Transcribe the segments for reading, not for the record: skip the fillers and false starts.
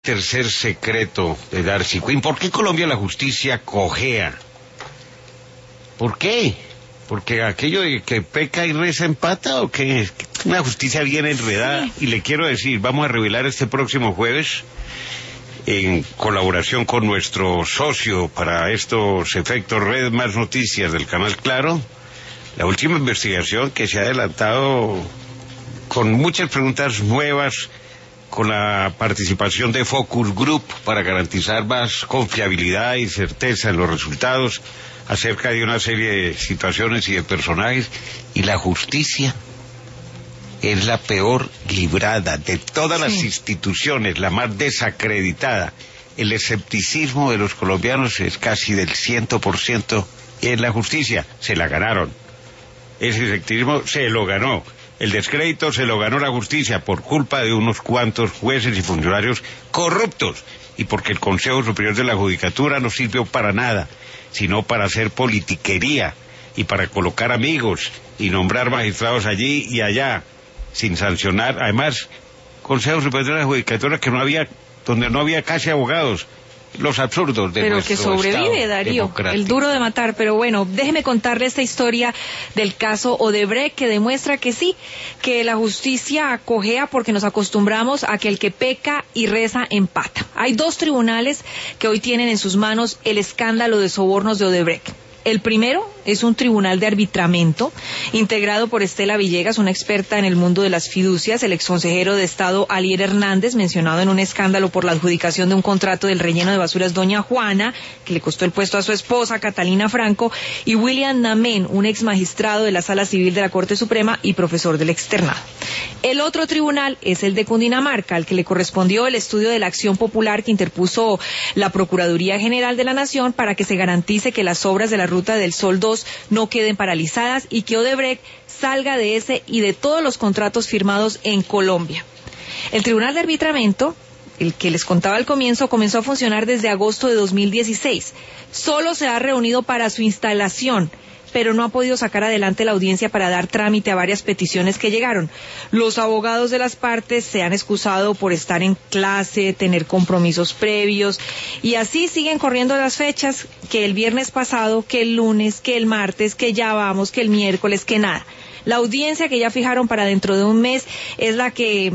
Tercer secreto de Darcy Quinn. ¿Por qué Colombia la justicia cojea? ¿Por qué? ¿Porque aquello de que peca y reza empata o qué? Una justicia bien enredada. Y le quiero decir, vamos a revelar este próximo jueves, en colaboración con nuestro socio para estos efectos Red Más Noticias del canal Claro, la última investigación que se ha adelantado con muchas preguntas nuevas, con la participación de Focus Group para garantizar más confiabilidad y certeza en los resultados acerca de una serie de situaciones y de personajes. Y la justicia es la peor librada de todas las instituciones, la más desacreditada. El escepticismo de los colombianos es casi del 100% en la justicia. Se la ganaron. Ese escepticismo se lo ganó. El descrédito se lo ganó la justicia por culpa de unos cuantos jueces y funcionarios corruptos, y porque el Consejo Superior de la Judicatura no sirvió para nada, sino para hacer politiquería y para colocar amigos y nombrar magistrados allí y allá, sin sancionar. Además, Consejo Superior de la Judicatura donde no había casi abogados. Los absurdos de pero nuestro que sobrevive, Estado Darío, democrático. el duro de matar. Pero bueno, déjeme contarle esta historia del caso Odebrecht, que demuestra que sí, que la justicia cojea porque nos acostumbramos a que el que peca y reza empata. Hay dos tribunales que hoy tienen en sus manos el escándalo de sobornos de Odebrecht. El primero es un tribunal de arbitramiento integrado por Estela Villegas, una experta en el mundo de las fiducias, el exconsejero de Estado Alier Hernández, mencionado en un escándalo por la adjudicación de un contrato del relleno de basuras Doña Juana, que le costó el puesto a su esposa, Catalina Franco, y William Namen, un ex magistrado de la Sala Civil de la Corte Suprema y profesor del externado. El otro tribunal es el de Cundinamarca, al que le correspondió el estudio de la acción popular que interpuso la Procuraduría General de la Nación para que se garantice que las obras de la Ruta del Sol 2 no queden paralizadas y que Odebrecht salga de ese y de todos los contratos firmados en Colombia. El Tribunal de Arbitramiento, el que les contaba al comienzo, comenzó a funcionar desde agosto de 2016. Solo se ha reunido para su instalación, pero no ha podido sacar adelante la audiencia para dar trámite a varias peticiones que llegaron. Los abogados de las partes se han excusado por estar en clase, tener compromisos previos, y así siguen corriendo las fechas, que el viernes pasado, que el lunes, que el martes, que ya vamos, que el miércoles, que nada. La audiencia que ya fijaron para dentro de un mes es la que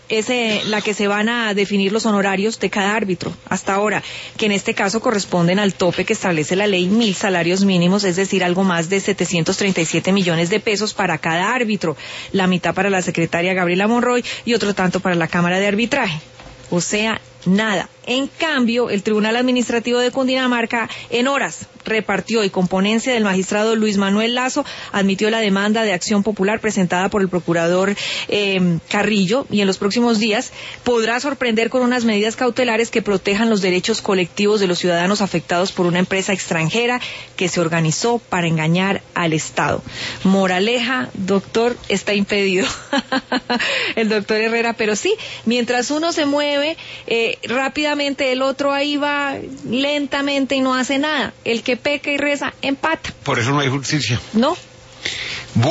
se van a definir los honorarios de cada árbitro hasta ahora, que en este caso corresponden al tope que establece la ley, 1.000 salarios mínimos, es decir, algo más de 737 millones de pesos para cada árbitro, la mitad para la secretaria Gabriela Monroy y otro tanto para la Cámara de Arbitraje. O sea, nada. En cambio, el Tribunal Administrativo de Cundinamarca, en horas, repartió, y con ponencia del magistrado Luis Manuel Lazo, admitió la demanda de acción popular presentada por el procurador Carrillo, y en los próximos días podrá sorprender con unas medidas cautelares que protejan los derechos colectivos de los ciudadanos afectados por una empresa extranjera que se organizó para engañar al Estado. Moraleja, doctor, está impedido. El doctor Herrera, pero sí, mientras uno se mueve rápidamente, el otro ahí va lentamente y no hace nada. El que peca y reza empata. Por eso no hay justicia. No.